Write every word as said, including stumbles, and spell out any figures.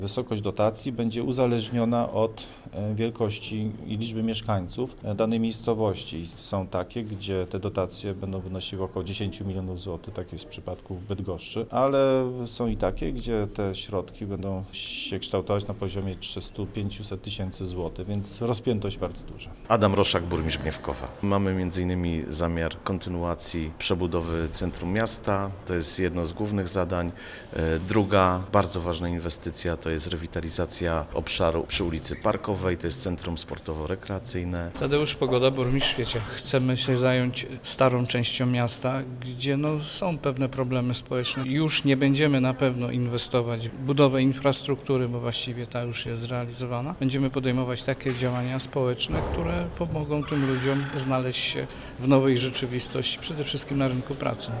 Wysokość dotacji będzie uzależniona od wielkości i liczby mieszkańców danej miejscowości. Są takie, gdzie te dotacje będą wynosiły około dziesięć milionów złotych, tak jest w przypadku Bydgoszczy, ale są i takie, gdzie te środki będą się kształtować na poziomie trzysta do pięciuset tysięcy złotych, więc rozpiętość bardzo duża. Adam Roszak, burmistrz Gniewkowa. Mamy między innymi zamiar kontynuacji przebudowy centrum miasta. To jest jedno z głównych zadań. Druga bardzo ważna inwestycja to jest rewitalizacja obszaru przy ulicy Parkowej. To jest centrum sportowo-rekreacyjne. Tadeusz Pogoda, burmistrz Świecie. Chcemy się zająć starą częścią miasta, gdzie no, są pewne problemy społeczne. Już nie będziemy na pewno inwestować w budowę infrastruktury, bo właściwie ta już jest zrealizowana. Będziemy podejmować takie działania społeczne, które pomogą tym ludziom znaleźć się w nowej rzeczywistości, przede wszystkim na rynku pracy.